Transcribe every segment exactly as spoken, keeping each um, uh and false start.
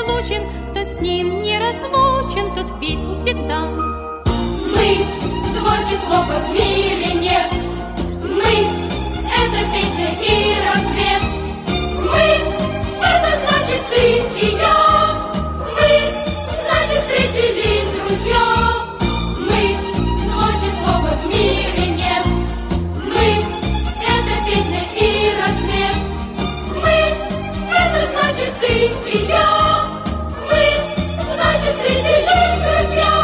разлучен, кто с ним не разлучен, тот песнь всегда. Мы — звонче слова в мире нет. Мы — это песня и рассвет. Мы — это значит ты и я. Мы — значит встретились друзья. Мы — звонче слова в мире нет. Мы — это песня и рассвет. Мы — это значит ты и я. Мы — значит встретились друзья.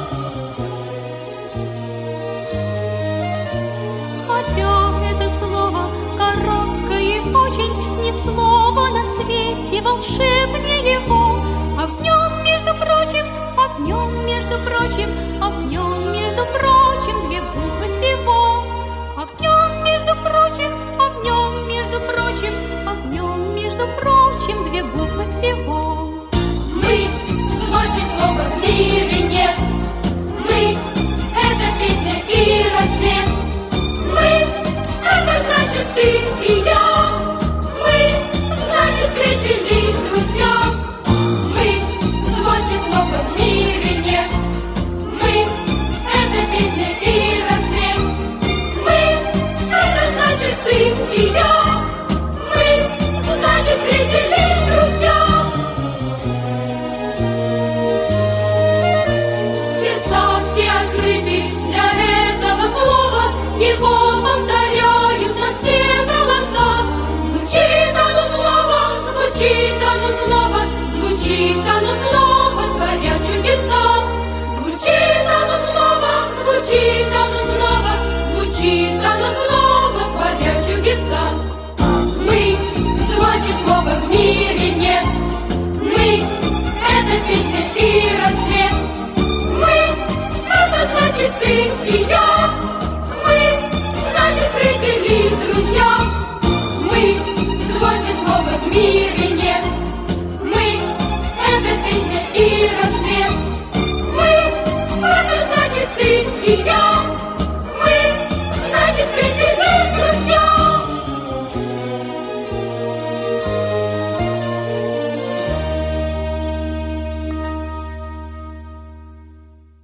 Хотя это слово короткое очень, нет слова на свете волшебнее его. А в нем, между прочим, а в нем, между прочим, а в нем, между прочим, две буквы всего. А в нем, между прочим, а в нем, между прочим, а в нем, между прочим, две буквы всего. Мы — звонче слова в мире нет. Мы — это песня и рассвет. Мы — это значит ты и я. Мы — значит встретились друзья. Мы — звонче слова в мире нет. Мы — это песня и рассвет. Мы — это значит ты и я. Мы — значит встретились друзья. Сердца все открыты для этого слова. Его повторяют на все голоса. Звучит оно снова, звучит оно снова, звучит оно снова, творя чудеса. Звучит оно снова, звучит оно снова, звучит оно снова, творя чудеса. Мы — звонче слова в мире нет. Мы — это песня и рассвет. Мы — это значит ты и я. Мы — значит встретились друзья. Мы — звонче слова в мире нет. Мы — это песня и рассвет.